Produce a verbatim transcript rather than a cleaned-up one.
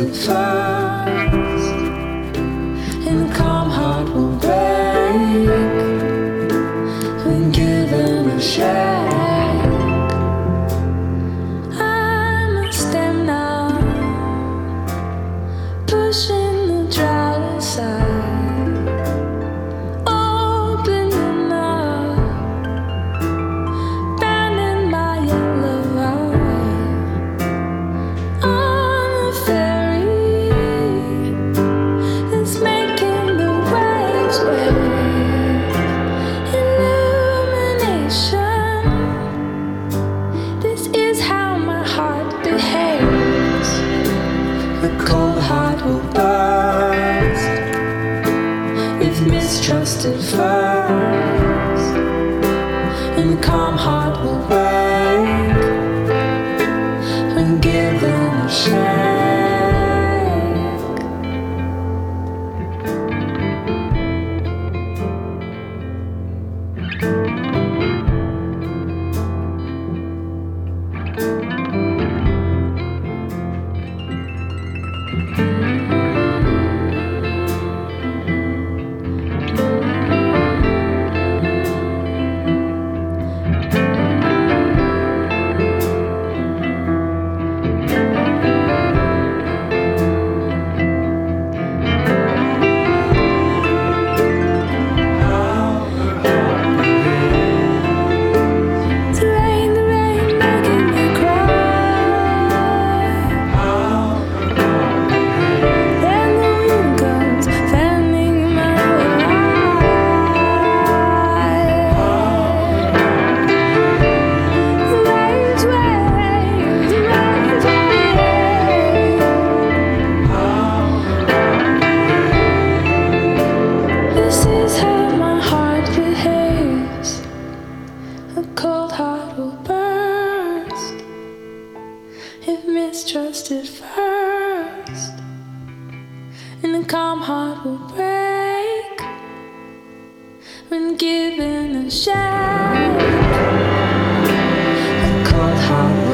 mistrusted first, and the calm heart will break when given a shake. I must stand now, pushing the drought aside, opening up, banding my yellow eye on the ferry that's making the waves wave. Illumination, this is how my heart behaves. The cold heart will burst if mistrusted first, and the calm heart will break when given a shake. The rain, the rain making me cry, and the wind comes fanning my eye. The waves wave, the waves wave. This is how my heart behaves. A cold heart will burst if mistrusted first, and a calm heart will break when given a shake. A cold heart will